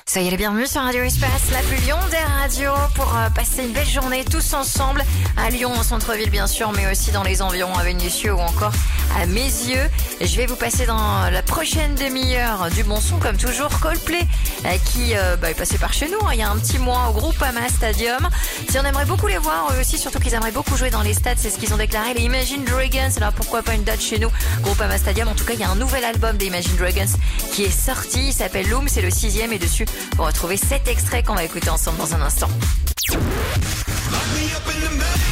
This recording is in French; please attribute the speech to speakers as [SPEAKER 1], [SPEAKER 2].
[SPEAKER 1] Soyez les bienvenus sur Radio Espace, la plus Lyon des radios, pour passer une belle journée tous ensemble à Lyon, en centre-ville bien sûr, mais aussi dans les environs, à Vénissieux ou encore à Mézieux. Je vais vous passer dans la prochaine demi-heure du bon son, comme toujours, Coldplay qui est passé par chez nous il y a un petit mois au Groupama Stadium. Si on aimerait beaucoup les voir, eux aussi, surtout qu'ils aimeraient beaucoup jouer dans les stades, c'est ce qu'ils ont déclaré, les Imagine Dragons. Alors pourquoi pas une date chez nous, Groupama Stadium. En tout cas, il y a un nouvel album des Imagine Dragons qui est sorti, il s'appelle Loom, c'est le 6e, et dessus vous retrouvez 7 extraits qu'on va écouter ensemble dans un instant.
[SPEAKER 2] Lock me up in the